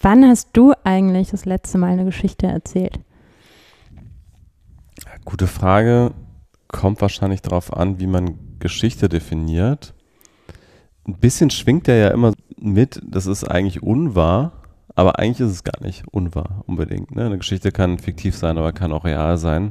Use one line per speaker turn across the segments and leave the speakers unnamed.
Wann hast du eigentlich das letzte Mal eine Geschichte erzählt?
Gute Frage. Kommt wahrscheinlich darauf an, wie man Geschichte definiert. Ein bisschen schwingt der ja immer mit, das ist eigentlich unwahr, aber eigentlich ist es gar nicht unwahr unbedingt. Ne? Eine Geschichte kann fiktiv sein, aber kann auch real sein.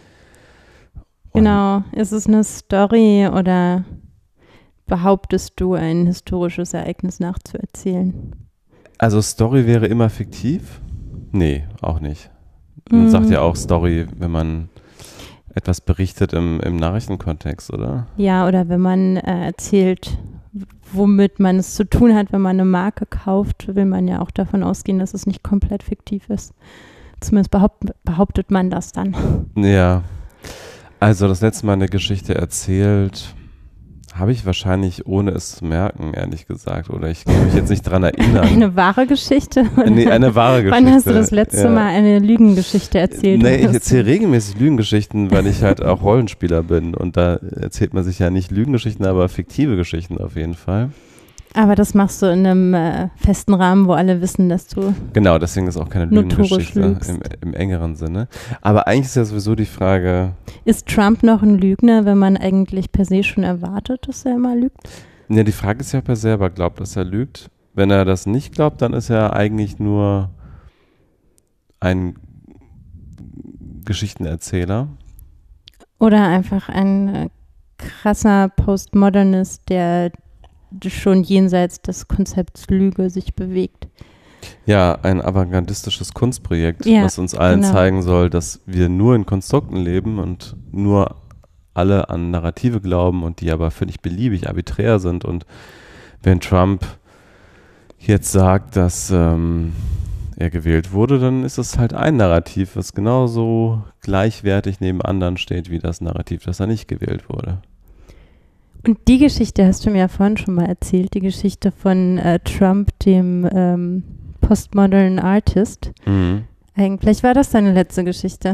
Genau, ist es eine Story oder behauptest du, ein historisches Ereignis nachzuerzählen?
Also Story wäre immer fiktiv? Nee, auch nicht. Man sagt ja auch Story, wenn man etwas berichtet im Nachrichtenkontext, oder?
Ja, oder wenn man erzählt, womit man es zu tun hat, wenn man eine Marke kauft, will man ja auch davon ausgehen, dass es nicht komplett fiktiv ist. Zumindest behauptet man das dann.
Ja, also das letzte Mal eine Geschichte erzählt, habe ich wahrscheinlich ohne es zu merken, ehrlich gesagt. Oder ich kann mich jetzt nicht dran erinnern.
Eine wahre Geschichte?
Nee, eine wahre Geschichte.
Wann hast du das letzte Mal eine Lügengeschichte erzählt?
Nee, ich erzähle regelmäßig Lügengeschichten, weil ich halt auch Rollenspieler bin. Und da erzählt man sich ja nicht Lügengeschichten, aber fiktive Geschichten auf jeden Fall.
Aber das machst du in einem festen Rahmen, wo alle wissen, dass du
genau, deswegen ist auch keine Lügengeschichte im engeren Sinne. Aber eigentlich ist ja sowieso die Frage...
Ist Trump noch ein Lügner, wenn man eigentlich per se schon erwartet, dass er immer lügt?
Ja, die Frage ist ja, ob er selber glaubt, dass er lügt. Wenn er das nicht glaubt, dann ist er eigentlich nur ein Geschichtenerzähler.
Oder einfach ein krasser Postmodernist, der schon jenseits des Konzepts Lüge sich bewegt.
Ja, ein avantgardistisches Kunstprojekt,
ja,
was uns allen zeigen soll, dass wir nur in Konstrukten leben und nur alle an Narrative glauben und die aber völlig beliebig, arbiträr sind. Und wenn Trump jetzt sagt, dass er gewählt wurde, dann ist es halt ein Narrativ, was genauso gleichwertig neben anderen steht, wie das Narrativ, dass er nicht gewählt wurde.
Und die Geschichte hast du mir ja vorhin schon mal erzählt, die Geschichte von Trump, dem Postmodern Artist.
Mhm.
Eigentlich war das deine letzte Geschichte.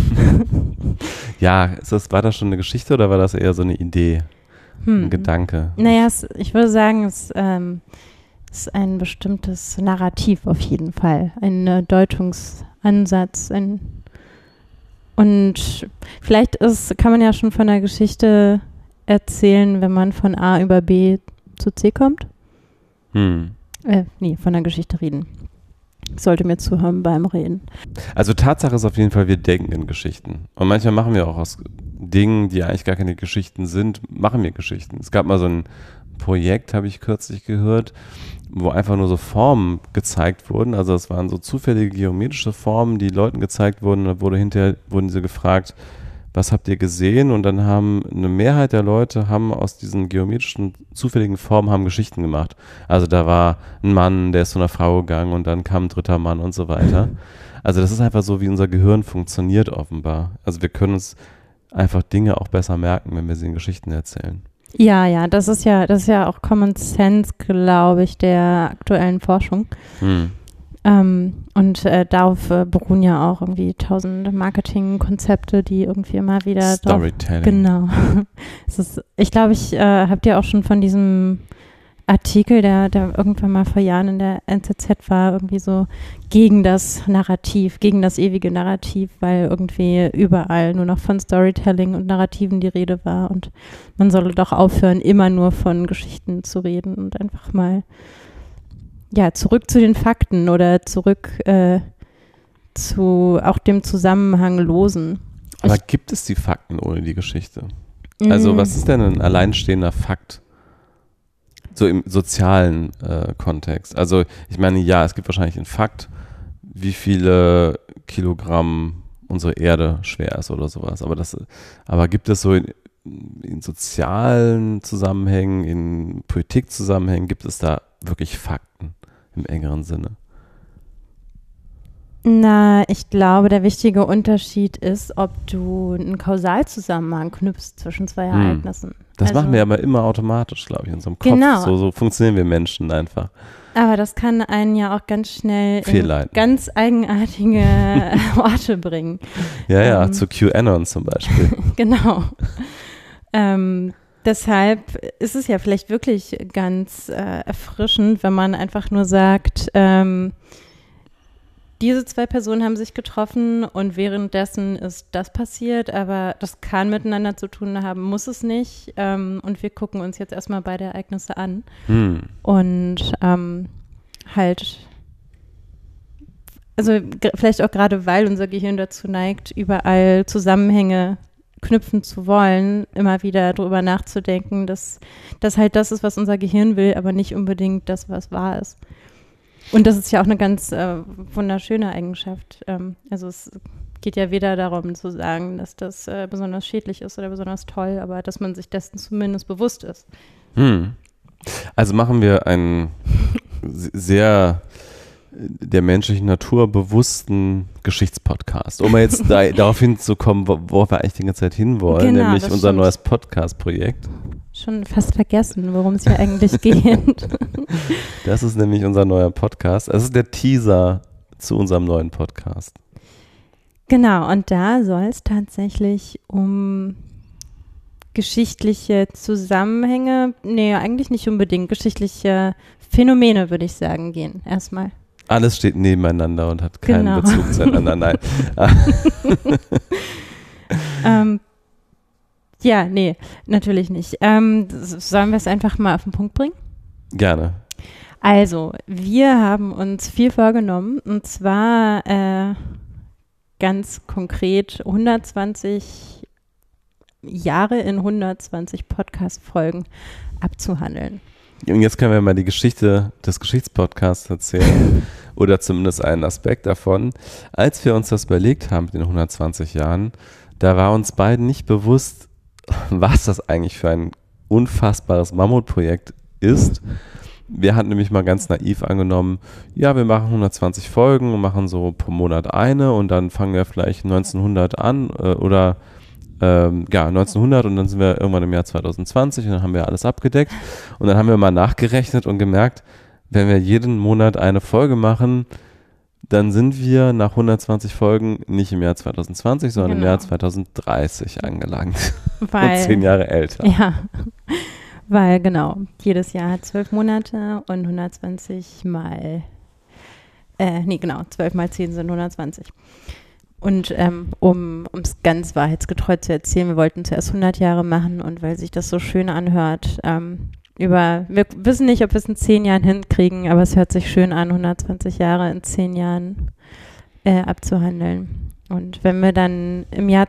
Ja, war das schon eine Geschichte oder war das eher so eine Idee, ein Gedanke?
Naja, ich würde sagen, es ist ein bestimmtes Narrativ auf jeden Fall, ein Deutungsansatz. Und vielleicht kann man ja schon von der Geschichte erzählen, wenn man von A über B zu C kommt. Von der Geschichte reden. Ich sollte mir zuhören beim Reden.
Also Tatsache ist auf jeden Fall, wir denken in Geschichten. Und manchmal machen wir auch aus Dingen, die eigentlich gar keine Geschichten sind, machen wir Geschichten. Es gab mal so ein Projekt, habe ich kürzlich gehört, wo einfach nur so Formen gezeigt wurden. Also es waren so zufällige geometrische Formen, die Leuten gezeigt wurden. Und da wurden sie gefragt, was habt ihr gesehen? Und dann haben eine Mehrheit der Leute aus diesen geometrischen, zufälligen Formen Geschichten gemacht. Also da war ein Mann, der ist zu einer Frau gegangen und dann kam ein dritter Mann und so weiter. Also das ist einfach so, wie unser Gehirn funktioniert offenbar. Also wir können uns einfach Dinge auch besser merken, wenn wir sie in Geschichten erzählen.
Ja, das ist ja auch Common Sense, glaube ich, der aktuellen Forschung. Und darauf beruhen ja auch irgendwie 1000 Marketingkonzepte, die irgendwie immer wieder
Storytelling.
Genau. Ich glaube, ich habe dir auch schon von diesem Artikel, der irgendwann mal vor Jahren in der NZZ war, irgendwie so gegen das Narrativ, gegen das ewige Narrativ, weil irgendwie überall nur noch von Storytelling und Narrativen die Rede war und man solle doch aufhören, immer nur von Geschichten zu reden und einfach mal zurück zu den Fakten oder zurück zu auch dem Zusammenhang losen.
Aber gibt es die Fakten ohne die Geschichte? Also was ist denn ein alleinstehender Fakt? So im sozialen Kontext. Also ich meine, ja, es gibt wahrscheinlich einen Fakt, wie viele Kilogramm unsere Erde schwer ist oder sowas. Aber gibt es so in sozialen Zusammenhängen, in Politikzusammenhängen, gibt es da wirklich Fakten im engeren Sinne?
Na, ich glaube, der wichtige Unterschied ist, ob du einen Kausalzusammenhang knüpfst zwischen zwei Ereignissen.
Das machen wir aber immer automatisch, glaube ich, in unserem Kopf.
Genau.
So funktionieren wir Menschen einfach.
Aber das kann einen ja auch ganz schnell
fehlleiten.
In ganz eigenartige Orte bringen.
Ja, zu QAnon zum Beispiel.
Genau. Deshalb ist es ja vielleicht wirklich ganz erfrischend, wenn man einfach nur sagt, diese zwei Personen haben sich getroffen und währenddessen ist das passiert, aber das kann miteinander zu tun haben, muss es nicht. Und wir gucken uns jetzt erstmal beide Ereignisse an. Und halt, also vielleicht auch gerade, weil unser Gehirn dazu neigt, überall Zusammenhänge knüpfen zu wollen, immer wieder darüber nachzudenken, dass das halt das ist, was unser Gehirn will, aber nicht unbedingt das, was wahr ist. Und das ist ja auch eine ganz wunderschöne Eigenschaft. Also es geht ja weder darum zu sagen, dass das besonders schädlich ist oder besonders toll, aber dass man sich dessen zumindest bewusst ist.
Also machen wir einen sehr der menschlichen Natur bewussten Geschichtspodcast. Um mal jetzt darauf hinzukommen, worauf wir eigentlich die ganze Zeit hinwollen,
Genau,
nämlich unser neues Podcast-Projekt.
Schon fast vergessen, worum es hier eigentlich geht.
Das ist nämlich unser neuer Podcast. Es ist der Teaser zu unserem neuen Podcast.
Genau, und da soll es tatsächlich um geschichtliche Zusammenhänge, nee, eigentlich nicht unbedingt, geschichtliche Phänomene, würde ich sagen, gehen erstmal.
Alles steht nebeneinander und hat keinen Bezug zueinander, nein.
Ja, nee, natürlich nicht. Sollen wir es einfach mal auf den Punkt bringen?
Gerne.
Also, wir haben uns viel vorgenommen, und zwar ganz konkret 120 Jahre in 120 Podcast-Folgen abzuhandeln.
Und jetzt können wir mal die Geschichte des Geschichtspodcasts erzählen oder zumindest einen Aspekt davon. Als wir uns das überlegt haben mit den 120 Jahren, da war uns beiden nicht bewusst, was das eigentlich für ein unfassbares Mammutprojekt ist. Wir hatten nämlich mal ganz naiv angenommen, ja, wir machen 120 Folgen und machen so pro Monat eine und dann fangen wir vielleicht 1900 an oder 1900 und dann sind wir irgendwann im Jahr 2020 und dann haben wir alles abgedeckt und dann haben wir mal nachgerechnet und gemerkt, wenn wir jeden Monat eine Folge machen, dann sind wir nach 120 Folgen nicht im Jahr 2020, sondern im Jahr 2030 angelangt. Und 10 Jahre älter.
Ja, weil jedes Jahr hat 12 Monate und 120 mal, 12 mal 10 sind 120. Und um es ganz wahrheitsgetreu zu erzählen, wir wollten zuerst 100 Jahre machen und weil sich das so schön anhört, wir wissen nicht, ob wir es in 10 Jahren hinkriegen, aber es hört sich schön an, 120 Jahre in 10 Jahren abzuhandeln. Und wenn wir dann im Jahr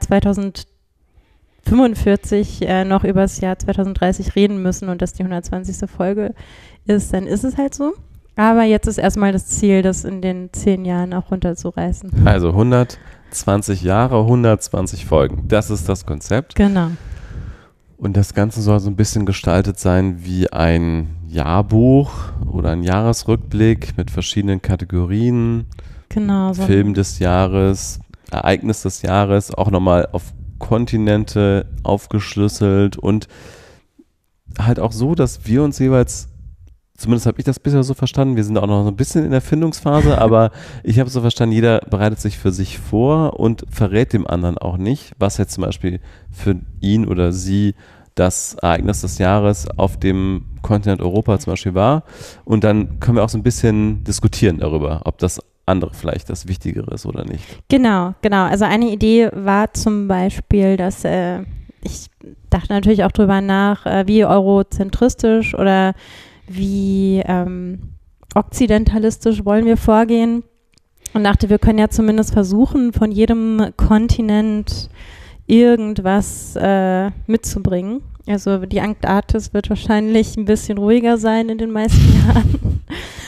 2045 noch über das Jahr 2030 reden müssen und das die 120. Folge ist, dann ist es halt so. Aber jetzt ist erstmal das Ziel, das in den 10 Jahren auch runterzureißen.
Also 120 Jahre, 120 Folgen. Das ist das Konzept.
Genau.
Und das Ganze soll so ein bisschen gestaltet sein wie ein Jahrbuch oder ein Jahresrückblick mit verschiedenen Kategorien.
Genau. So
Film des Jahres, Ereignis des Jahres, auch nochmal auf Kontinente aufgeschlüsselt und halt auch so, dass wir uns jeweils, zumindest habe ich das bisher so verstanden, wir sind auch noch so ein bisschen in der Findungsphase, aber ich habe so verstanden, jeder bereitet sich für sich vor und verrät dem anderen auch nicht, was jetzt zum Beispiel für ihn oder sie das Ereignis des Jahres auf dem Kontinent Europa zum Beispiel war. Und dann können wir auch so ein bisschen diskutieren darüber, ob das andere vielleicht das Wichtigere ist oder nicht.
Genau. Also eine Idee war zum Beispiel, dass ich dachte natürlich auch drüber nach, wie eurozentristisch oder wie okzidentalistisch wollen wir vorgehen und dachte, wir können ja zumindest versuchen, von jedem Kontinent irgendwas mitzubringen. Also die Antarktis wird wahrscheinlich ein bisschen ruhiger sein in den meisten Jahren.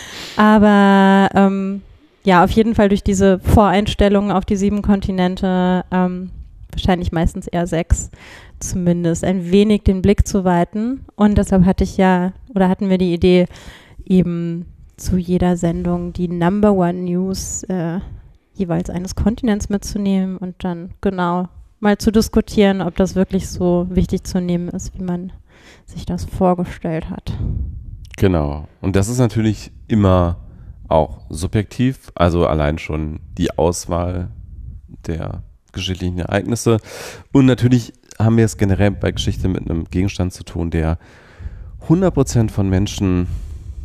Aber auf jeden Fall durch diese Voreinstellungen auf die 7 Kontinente, wahrscheinlich meistens eher 6, zumindest ein wenig den Blick zu weiten. Und deshalb hatten wir die Idee, eben zu jeder Sendung die Number One News jeweils eines Kontinents mitzunehmen und dann mal zu diskutieren, ob das wirklich so wichtig zu nehmen ist, wie man sich das vorgestellt hat.
Genau. Und das ist natürlich immer auch subjektiv, also allein schon die Auswahl der geschichtlichen Ereignisse. Und natürlich haben wir es generell bei Geschichte mit einem Gegenstand zu tun, der 100% von Menschen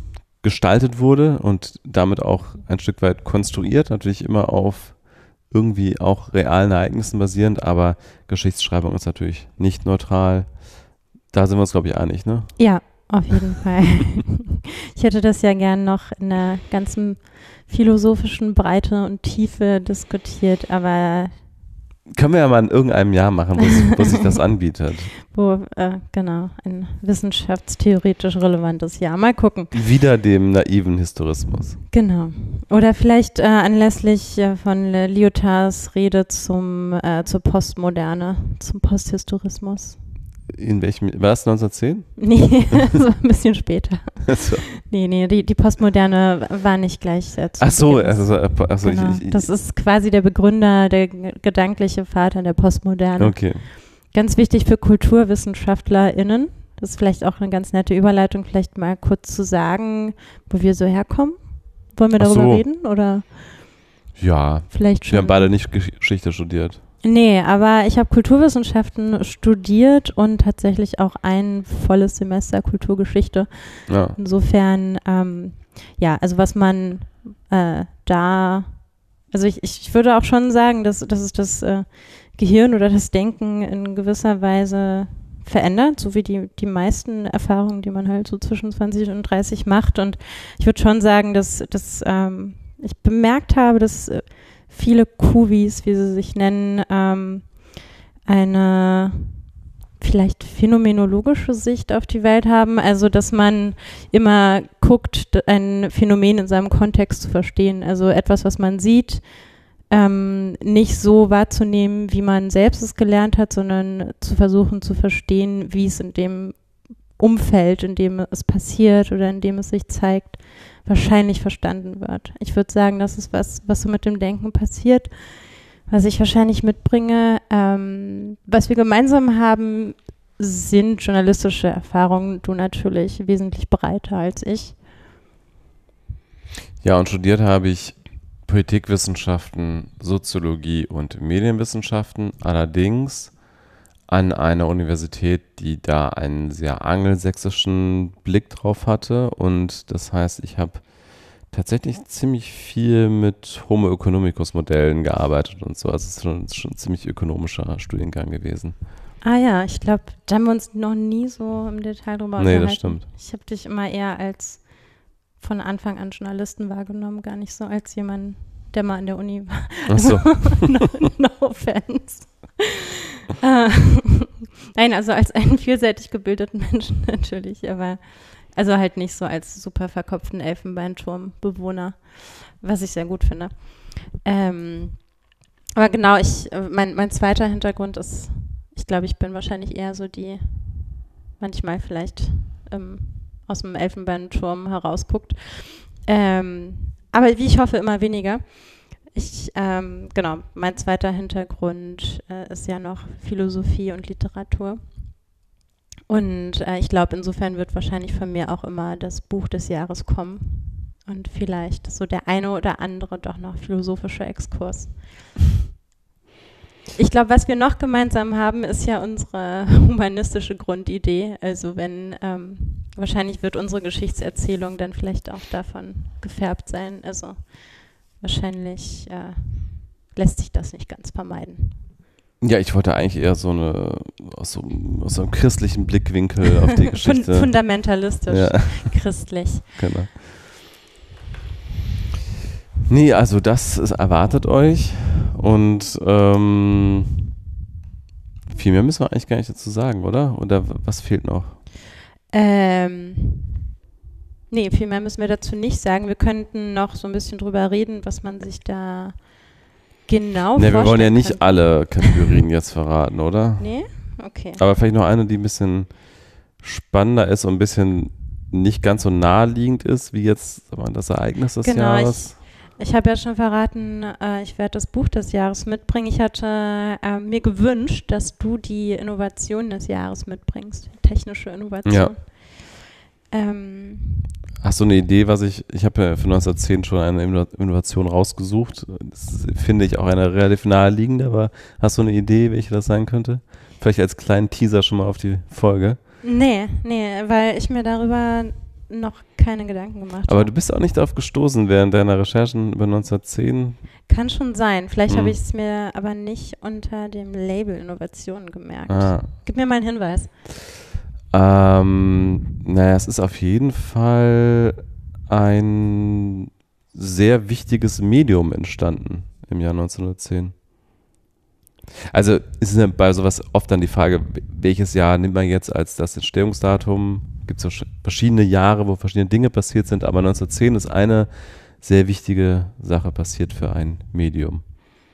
gestaltet wurde und damit auch ein Stück weit konstruiert, natürlich immer auf irgendwie auch realen Ereignissen basierend, aber Geschichtsschreibung ist natürlich nicht neutral. Da sind wir uns, glaube ich, einig, ne?
Ja, auf jeden Fall. Ich hätte das ja gern noch in der ganzen philosophischen Breite und Tiefe diskutiert, aber
können wir ja mal in irgendeinem Jahr machen, wo sich das anbietet.
Genau, ein wissenschaftstheoretisch relevantes Jahr. Mal gucken.
Wieder dem naiven Historismus.
Genau. Oder vielleicht anlässlich von Lyotards Rede zur Postmoderne, zum Posthistorismus.
In welchem, war das 1910?
Nee, so ein bisschen später.
So.
Nee, die Postmoderne war nicht gleich
Ach so,
genau. Das ist quasi der Begründer, der gedankliche Vater der Postmoderne.
Okay.
Ganz wichtig für KulturwissenschaftlerInnen. Das ist vielleicht auch eine ganz nette Überleitung, vielleicht mal kurz zu sagen, wo wir so herkommen. Wollen wir darüber reden? Oder?
Ja,
vielleicht schon.
Wir haben beide nicht Geschichte studiert.
Nee, aber ich habe Kulturwissenschaften studiert und tatsächlich auch ein volles Semester Kulturgeschichte.
Ja.
Insofern, also was man also ich würde auch schon sagen, dass es das Gehirn oder das Denken in gewisser Weise verändert, so wie die meisten Erfahrungen, die man halt so zwischen 20 und 30 macht. Und ich würde schon sagen, dass ich bemerkt habe, dass viele Kuvis, wie sie sich nennen, eine vielleicht phänomenologische Sicht auf die Welt haben. Also, dass man immer guckt, ein Phänomen in seinem Kontext zu verstehen. Also etwas, was man sieht, nicht so wahrzunehmen, wie man selbst es gelernt hat, sondern zu versuchen zu verstehen, wie es in dem Umfeld, in dem es passiert oder in dem es sich zeigt, wahrscheinlich verstanden wird. Ich würde sagen, das ist was so mit dem Denken passiert, was ich wahrscheinlich mitbringe. Was wir gemeinsam haben, sind journalistische Erfahrungen. Du natürlich wesentlich breiter als ich.
Ja, und studiert habe ich Politikwissenschaften, Soziologie und Medienwissenschaften, allerdings an einer Universität, die da einen sehr angelsächsischen Blick drauf hatte. Und das heißt, ich habe tatsächlich ziemlich viel mit Homo economicus Modellen gearbeitet und so. Also es ist schon ein ziemlich ökonomischer Studiengang gewesen.
Ah ja, ich glaube, da haben wir uns noch nie so im Detail drüber unterhalten.
Nee, das stimmt.
Ich habe dich immer eher als von Anfang an Journalisten wahrgenommen, gar nicht so als jemand, der mal an der Uni war.
Ach so.
No offense. Nein, also als einen vielseitig gebildeten Menschen natürlich, aber also halt nicht so als super verkopften Elfenbeinturmbewohner, was ich sehr gut finde. Aber genau, mein zweiter Hintergrund ist, ich glaube, ich bin wahrscheinlich eher so die manchmal vielleicht aus dem Elfenbeinturm herausguckt. Aber wie ich hoffe, immer weniger. Genau, mein zweiter Hintergrund ist ja noch Philosophie und Literatur. Und ich glaube, insofern wird wahrscheinlich von mir auch immer das Buch des Jahres kommen. Und vielleicht so der eine oder andere doch noch philosophische Exkurs. Ich glaube, was wir noch gemeinsam haben, ist ja unsere humanistische Grundidee. Also wahrscheinlich wird unsere Geschichtserzählung dann vielleicht auch davon gefärbt sein. Also wahrscheinlich lässt sich das nicht ganz vermeiden.
Ja, ich wollte eigentlich eher aus so einem christlichen Blickwinkel auf die Geschichte.
Fundamentalistisch, ja. Christlich.
Genau. Nee, also das erwartet euch und viel mehr müssen wir eigentlich gar nicht dazu sagen, oder? Oder was fehlt noch?
Nee, viel mehr müssen wir dazu nicht sagen. Wir könnten noch so ein bisschen drüber reden, was man sich da genau vorstellen
wir wollen ja nicht
kann.
alle Kategorien jetzt verraten, oder?
Nee? Okay.
Aber vielleicht noch eine, die ein bisschen spannender ist und ein bisschen nicht ganz so naheliegend ist, wie jetzt das Ereignis des Jahres.
Ich habe ja schon verraten, ich werde das Buch des Jahres mitbringen. Ich hatte mir gewünscht, dass du die Innovation des Jahres mitbringst, technische Innovation.
Ja. Hast du eine Idee, ich habe ja für 1910 schon eine Innovation rausgesucht. Das finde ich auch eine relativ naheliegende, aber hast du eine Idee, welche das sein könnte? Vielleicht als kleinen Teaser schon mal auf die Folge.
Nee, weil ich mir darüber noch keine Gedanken gemacht
Aber
habe.
du bist auch nicht darauf gestoßen während deiner Recherchen über 1910?
Kann schon sein. Vielleicht habe ich es mir aber nicht unter dem Label Innovationen gemerkt. Gib mir mal einen Hinweis.
Naja, es ist auf jeden Fall ein sehr wichtiges Medium entstanden im Jahr 1910. Also ist ja bei sowas oft dann die Frage, welches Jahr nimmt man jetzt als das Entstehungsdatum? Gibt es verschiedene Jahre, wo verschiedene Dinge passiert sind, aber 1910 ist eine sehr wichtige Sache passiert für ein Medium.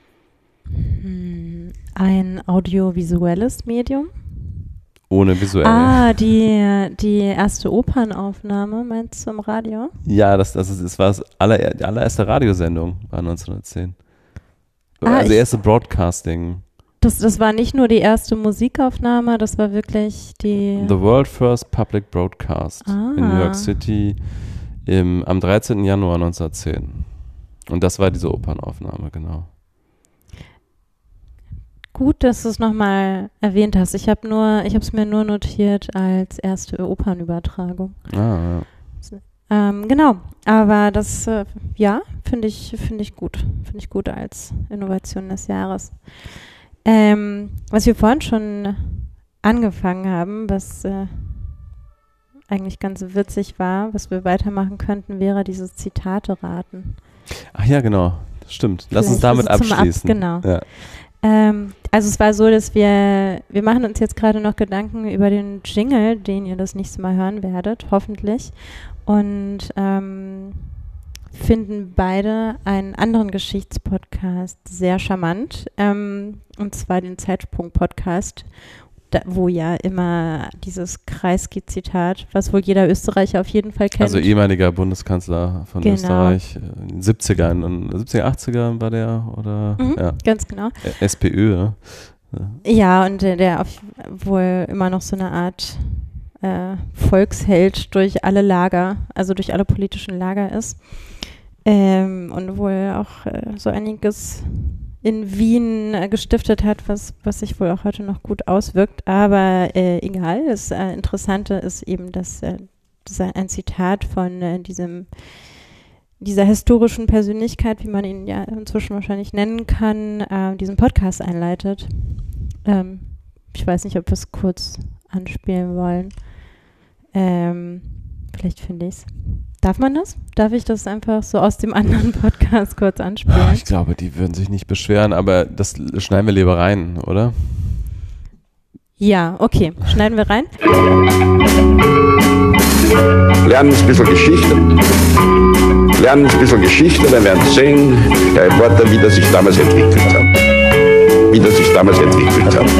Ein audiovisuelles Medium?
Ohne visuell.
Die erste Opernaufnahme, meinst du, im Radio?
Ja, das war die allererste Radiosendung, war 1910. Also erste Broadcasting.
Das war nicht nur die erste Musikaufnahme, das war wirklich die...
The World First Public Broadcast in New York City am 13. Januar 1910. Und das war diese Opernaufnahme, genau.
Gut, dass du es nochmal erwähnt hast. Ich habe es mir nur notiert als erste Opernübertragung. Genau, aber das, finde ich gut. Finde ich gut als Innovation des Jahres. Was wir vorhin schon angefangen haben, was eigentlich ganz witzig war, was wir weitermachen könnten, wäre dieses Zitate-Raten.
Ach ja, genau. Stimmt. Lass uns damit abschließen.
Genau.
Ja.
Also es war so, dass wir machen uns jetzt gerade noch Gedanken über den Jingle, den ihr das nächste Mal hören werdet, hoffentlich. Und finden beide einen anderen Geschichtspodcast sehr charmant, und zwar den Zeitsprung-Podcast, wo ja immer dieses Kreisky-Zitat, was wohl jeder Österreicher auf jeden Fall kennt.
Also ehemaliger Bundeskanzler von Österreich, in den 70ern, 80er war der, oder? Ja.
Ganz genau.
SPÖ, ne?
Ja, und der wohl immer noch so eine Art Volksheld durch alle Lager, also durch alle politischen Lager ist. Und wohl auch so einiges in Wien gestiftet hat, was sich wohl auch heute noch gut auswirkt. Aber egal, das Interessante ist eben, dass ein Zitat von dieser historischen Persönlichkeit, wie man ihn ja inzwischen wahrscheinlich nennen kann, diesen Podcast einleitet. Ich weiß nicht, ob wir es kurz anspielen wollen. Vielleicht finde ich es. Darf man das? Darf ich das einfach so aus dem anderen Podcast kurz anspielen?
Ich glaube, die würden sich nicht beschweren, aber das schneiden wir lieber rein, oder?
Ja, okay. Schneiden wir rein.
Lernen ein bisschen Geschichte. Dann werden Sie sehen, der Reporter, wie das sich damals entwickelt hat.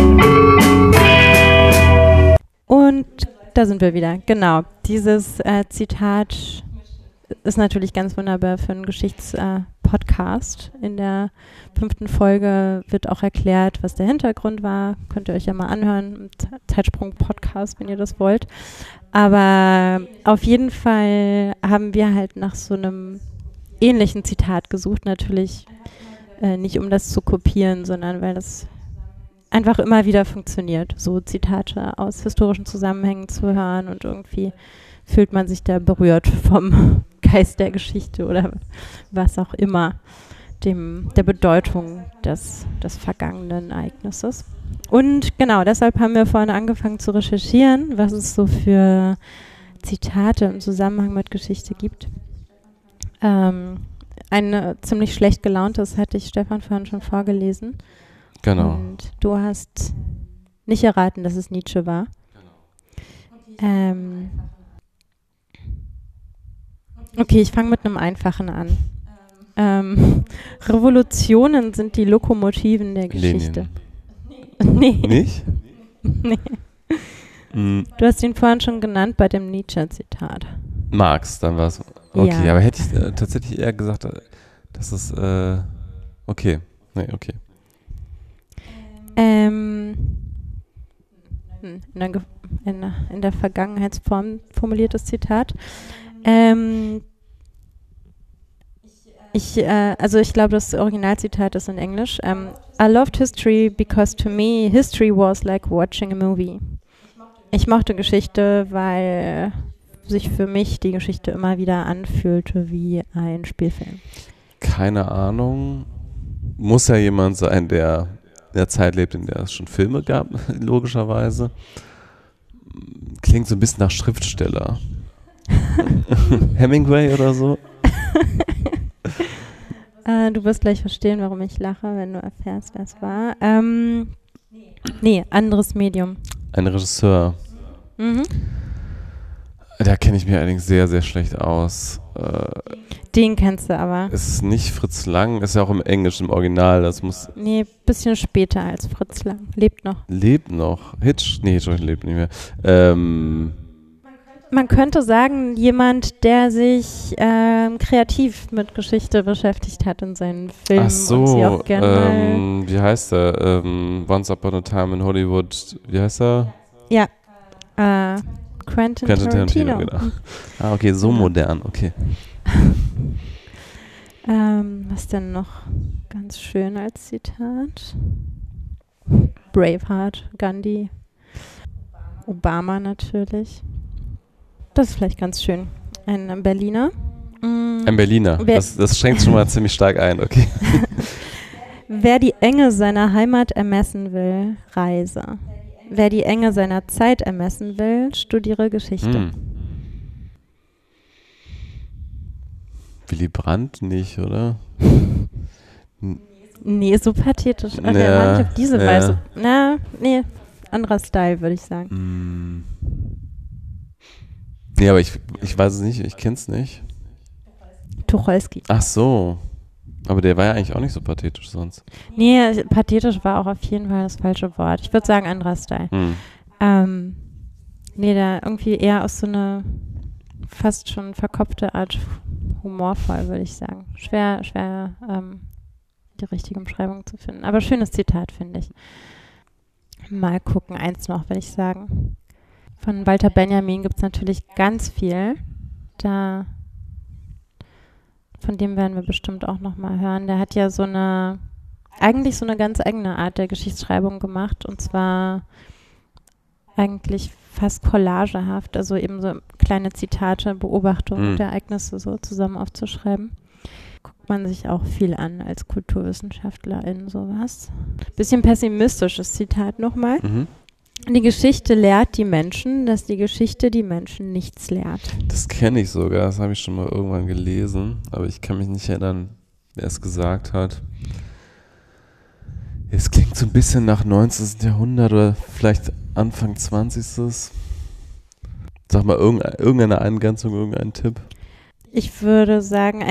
Und da sind wir wieder. Genau. Dieses Zitat ist natürlich ganz wunderbar für einen Geschichtspodcast. In der 5. Folge wird auch erklärt, was der Hintergrund war. Könnt ihr euch ja mal anhören. Zeitsprung-Podcast, wenn ihr das wollt. Aber auf jeden Fall haben wir halt nach so einem ähnlichen Zitat gesucht. Natürlich nicht, um das zu kopieren, sondern weil das einfach immer wieder funktioniert, so Zitate aus historischen Zusammenhängen zu hören, und irgendwie fühlt man sich da berührt vom Geist der Geschichte oder was auch immer, der Bedeutung des vergangenen Ereignisses. Und genau, deshalb haben wir vorhin angefangen zu recherchieren, was es so für Zitate im Zusammenhang mit Geschichte gibt. Ein ziemlich schlecht gelauntes hatte ich Stefan vorhin schon vorgelesen.
Genau.
Und du hast nicht erraten, dass es Nietzsche war. Okay, ich fange mit einem einfachen an. Revolutionen sind die Lokomotiven der Geschichte. Nee.
Nicht?
Nee. Du hast ihn vorhin schon genannt bei dem Nietzsche-Zitat.
Marx, dann war es. Okay,
Ja.
aber hätte ich tatsächlich eher gesagt, dass es okay. Nee, okay.
In der Vergangenheitsform formuliertes Zitat. Ich glaube, das Originalzitat ist in Englisch. I loved history because to me history was like watching a movie. Ich mochte Geschichte, weil sich für mich die Geschichte immer wieder anfühlte wie ein Spielfilm.
Keine Ahnung. Muss ja jemand sein, der in der Zeit lebt, in der es schon Filme gab, logischerweise. Klingt so ein bisschen nach Schriftsteller. Hemingway oder so?
Du wirst gleich verstehen, warum ich lache, wenn du erfährst, wer es war. Nee, anderes Medium.
Ein Regisseur.
Mhm.
Da kenne ich mich allerdings sehr, sehr schlecht aus.
Den kennst du aber.
Es ist nicht Fritz Lang, ist ja auch im Englischen, im Original. Das muss.
Nee, bisschen später als Fritz Lang. Lebt noch.
Lebt noch. Hitchcock lebt nicht mehr.
Man könnte sagen, jemand, der sich kreativ mit Geschichte beschäftigt hat in seinen Filmen.
Ach so,
und sie auch gerne
wie heißt er? Once Upon a Time in Hollywood. Wie heißt er?
Ja, Quentin Tarantino.
Genau. Ah, okay, so modern, okay.
Was denn noch ganz schön als Zitat? Braveheart, Gandhi, Obama natürlich. Das ist vielleicht ganz schön. Ein Berliner.
Ein Berliner, das schränkt schon mal ziemlich stark ein, okay.
Wer die Enge seiner Heimat ermessen will, reise. Wer die Enge seiner Zeit ermessen will, studiere Geschichte.
Willy Brandt nicht, oder?
Nee, so pathetisch. Ach,
Ja,
ja, nicht auf diese
ja.
Weise. Na, nee, anderer Style, würde ich sagen.
Nee, aber ich weiß es nicht, ich kenne es nicht.
Tucholsky.
Ach so. Aber der war ja eigentlich auch nicht so pathetisch sonst.
Nee, pathetisch war auch auf jeden Fall das falsche Wort. Ich würde sagen, anderer Style. Nee, da irgendwie eher aus so einer fast schon verkopfte Art humorvoll, würde ich sagen. Schwer, die richtige Umschreibung zu finden. Aber schönes Zitat, finde ich. Mal gucken, eins noch, würde ich sagen. Von Walter Benjamin gibt es natürlich ganz viel. Von dem werden wir bestimmt auch noch mal hören. Der hat ja eigentlich so eine ganz eigene Art der Geschichtsschreibung gemacht. Und zwar eigentlich fast collagehaft. Also eben so kleine Zitate, Beobachtungen der Ereignisse so zusammen aufzuschreiben. Guckt man sich auch viel an als Kulturwissenschaftlerin, sowas. Bisschen pessimistisches Zitat nochmal. Die Geschichte lehrt die Menschen, dass die Geschichte die Menschen nichts lehrt.
Das kenne ich sogar, das habe ich schon mal irgendwann gelesen, aber ich kann mich nicht erinnern, wer es gesagt hat. Es klingt so ein bisschen nach 19. Jahrhundert oder vielleicht Anfang 20. Sag mal, irgendeine Eingrenzung, irgendein Tipp.
Ich würde sagen,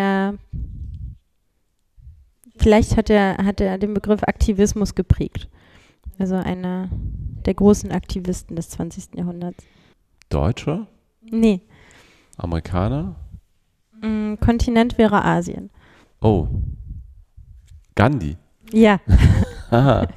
vielleicht hat er den Begriff Aktivismus geprägt. Also einer der großen Aktivisten des 20. Jahrhunderts.
Deutscher?
Nee.
Amerikaner?
Kontinent wäre Asien.
Oh. Gandhi?
Ja.
Aha.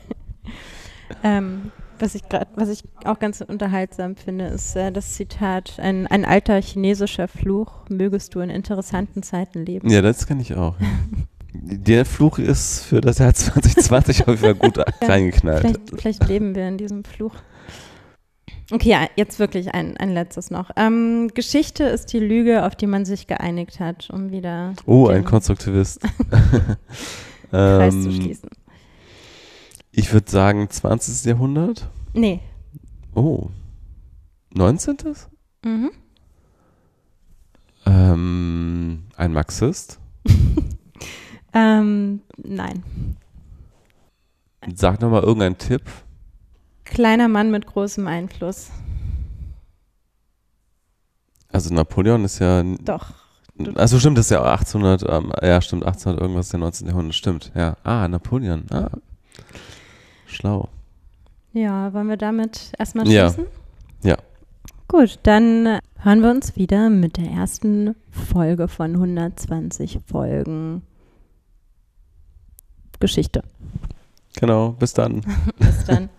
Was ich auch ganz unterhaltsam finde, ist das Zitat, ein alter chinesischer Fluch, mögest du in interessanten Zeiten leben.
Ja, das kenne ich auch. Der Fluch ist für das Jahr 2020 auf jeden Fall gut reingeknallt.
Vielleicht leben wir in diesem Fluch. Okay, ja, jetzt wirklich ein letztes noch. Geschichte ist die Lüge, auf die man sich geeinigt hat, um wieder
ein Konstruktivist.
Kreis zu schließen.
Ich würde sagen 20. Jahrhundert?
Nee.
Oh. 19.
Mhm.
Ein Marxist?
Nein.
Sag nochmal irgendeinen Tipp.
Kleiner Mann mit großem Einfluss.
Also Napoleon ist ja...
Doch.
Also stimmt, das ist ja 1800, ja stimmt, 1800 irgendwas, der 19. Jahrhundert, stimmt. Ja, Napoleon, schlau.
Ja, wollen wir damit erstmal schließen?
Ja.
Gut, dann hören wir uns wieder mit der ersten Folge von 120 Folgen Geschichte.
Genau, bis dann.
Bis dann.